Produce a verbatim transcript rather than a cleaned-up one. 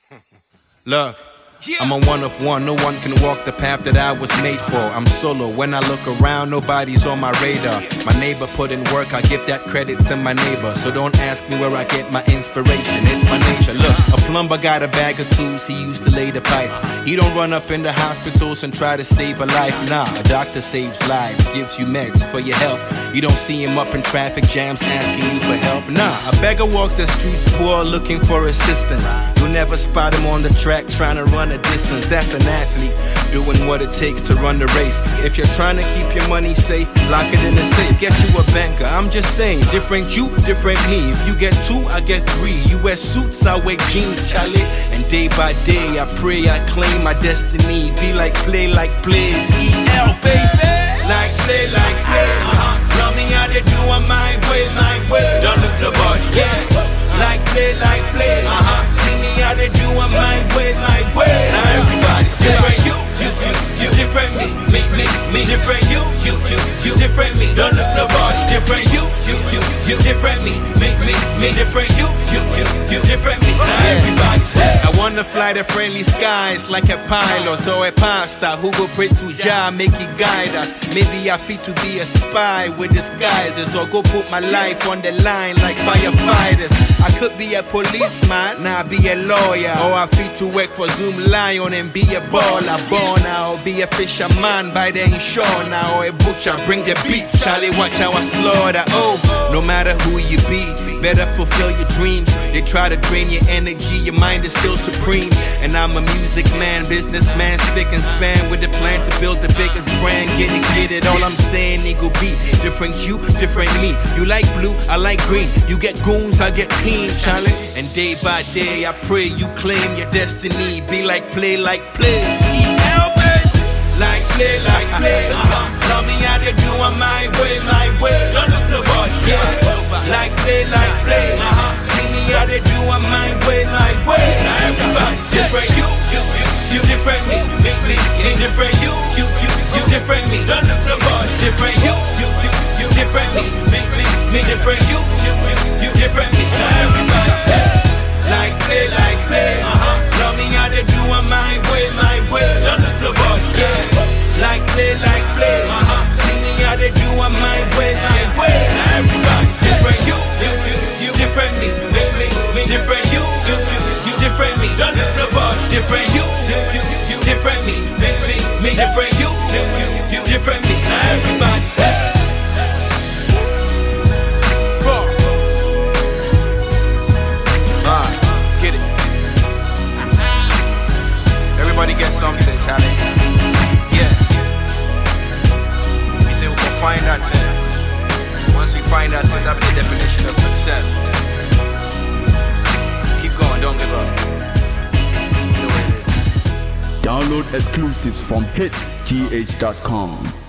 Look, I'm a one of one, no one can walk the path that I was made for. I'm solo, when I look around, nobody's on my radar. My neighbor put in work, I give that credit to my neighbor. So don't ask me where I get my inspiration, it's my nature. Look, a plumber got a bag of tools, he used to lay the pipe. He don't run up in the hospitals and try to save a life. Nah, a doctor saves lives, gives you meds for your health. You don't see him up in traffic jams asking you for help. Nah, a beggar walks the streets poor looking for assistance. You'll never spot him on the track trying to run a distance. That's an athlete doing what it takes to run the race. If you're trying to keep your money safe, lock it in the safe. Get you a banker, I'm just saying. Different you, different me. If you get two, I get three. You wear suits, I wear jeans, Charlie. And day by day I pray, I claim my destiny. Be like play like plays, E L baby. Like play like play, uh-huh. Love me how they do on my way, my way. Don't look nobody, yeah. Like play like play, uh-huh. See me how they do on my way, my way. Now everybody say different you, you, you, you. Different me, me, me, me. Different you, you, you, you. Different me, don't look nobody. Different you, you, you, you. Different me, me, me, me. Different you, you, you, you. Different me. Now everybody say I wanna fly the friendly skies like a pilot or a pastor who will pray to Jah, make he guide us. Maybe I fit to be a spy with disguises, or go put my life on the line like firefighters. I could be a policeman, now be a lawyer, or I fit to work for Zoom Lion and be a baller. Born now, be a fisherman by the shore now, or a butcher, bring the beef. Charlie, watch how I slaughter. Oh, no matter who you be, better fulfill your dreams. They try to drain your energy, your mind is still supreme. And I'm a music man, businessman, spick and span with the plan to build the biggest brand. Get it, get it, all I'm saying, nigga, be different you, different me. You like blue, I like green. You get goons, I get team, Charlie. And day by day, I pray you claim your destiny. Be like play like plays, E L baby. Like play like plays, uh-huh. Love me how they do on my way, my way. Don't look nobody, yeah. Like play like play, uh-huh. See me how they do on my way, my way. Now everybody different you, you, you, you different me, me, me, me. Different you, you, you, you different me. Don't look nobody. Different you, you, you, you different me, me, me, me. Different you, you, you, you different me. Now everybody say like play like play, uh-huh. Love me how they do on my way, my way. Don't look nobody, yeah. Like play like play, uh-huh. See me how they do on my way, my way. Now everybody different you, you, you, you different me, me, me, me. Different you, you, you, you different me. Don't look nobody. Different you, you, you, you different me, me, me, me. Different you, you, you, you different me. Now everybody say. Everybody get something, Charlie. Yeah. We say we can find that thing. Once we find that thing, that'll be the definition of success. Keep going, don't give up. You know what it is. Download exclusives from hits g h dot com.